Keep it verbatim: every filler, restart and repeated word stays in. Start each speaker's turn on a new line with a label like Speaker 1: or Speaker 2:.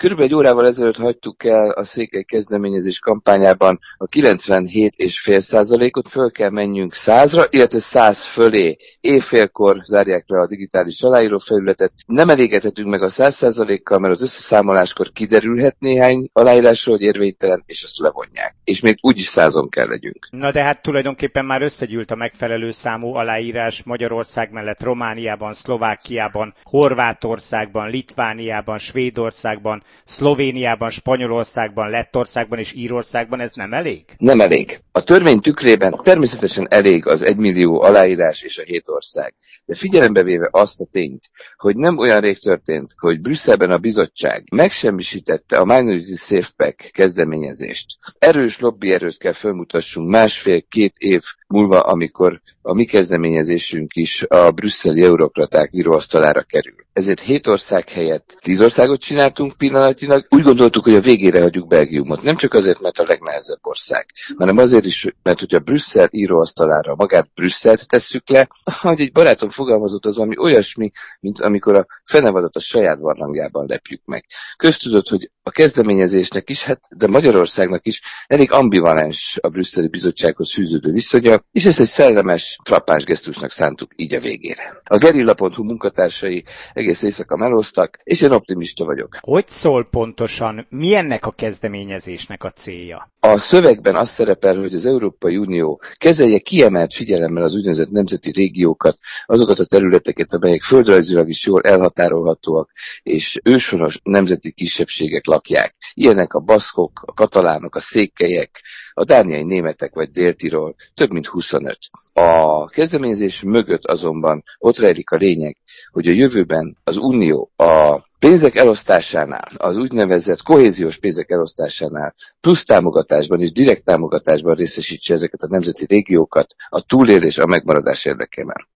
Speaker 1: Körülbelül egy órával ezelőtt hagytuk el a Székely kezdeményezés kampányában a kilencvenhét egész öt százalékot, föl kell menjünk százra, illetve száz fölé. Éjfélkor zárják le a digitális aláíró felületet. Nem elégedhetünk meg a száz százalékkal, mert az összeszámoláskor kiderülhet néhány aláírásról, hogy érvénytelen, és azt levonják. És még úgyis százon kell legyünk.
Speaker 2: Na de hát tulajdonképpen már összegyűlt a megfelelő számú aláírás Magyarország mellett Romániában, Szlovákiában, Horvátországban, Litvániában, Svédországban, Szlovéniában, Spanyolországban, Lettországban és Írországban. Ez nem elég?
Speaker 1: Nem elég. A törvény tükrében természetesen elég az egymillió aláírás és a hét ország. De figyelembe véve azt a tényt, hogy nem olyan rég történt, hogy Brüsszelben a bizottság megsemmisítette a Minority Safe Pack kezdeményezést. Erős lobbyerőt kell felmutassunk másfél-két év múlva, amikor a mi kezdeményezésünk is a brüsszeli eurokraták íróasztalára kerül. Ezért hét ország helyett tíz országot csináltunk pillanatnyilag. Úgy gondoltuk, hogy a végére hagyjuk Belgiumot. Nem csak azért, mert a legnehezebb ország, hanem azért is, mert hogyha Brüsszel íróasztalára magát Brüsszelt tesszük le, ahogy egy barátom fogalmazott, az ami olyasmi, mint amikor a fenevadat a saját barlangjában lepjük meg. Köztudott, hogy a kezdeményezésnek is, hát, de Magyarországnak is elég ambivalens a brüsszeli bizottsághoz fűződő viszonya, és ezt egy szellemes, frappáns gesztusnak szántuk így a végére. A gerilla pont hu munkatársai egész éjszaka melóztak, és én optimista vagyok.
Speaker 2: Hogy szól pontosan, mi ennek a kezdeményezésnek a célja?
Speaker 1: A szövegben az szerepel, hogy az Európai Unió kezelje kiemelt figyelemmel az úgynevezett nemzeti régiókat, azokat a területeket, amelyek földrajzilag is jól elhatárolhatóak, és őshonos nemzeti kisebbségek lakják. Ilyenek a baszkok, a katalánok, a székelyek, a dániai németek vagy Dél-Tirol, több mint huszonöt. A kezdeményezés mögött azonban ott rejlik a lényeg, hogy a jövőben az Unió a pénzek elosztásánál, az úgynevezett kohéziós pénzek elosztásánál, plusz támogatásban és direkt támogatásban részesítse ezeket a nemzeti régiókat a túlélés, a megmaradás érdekében.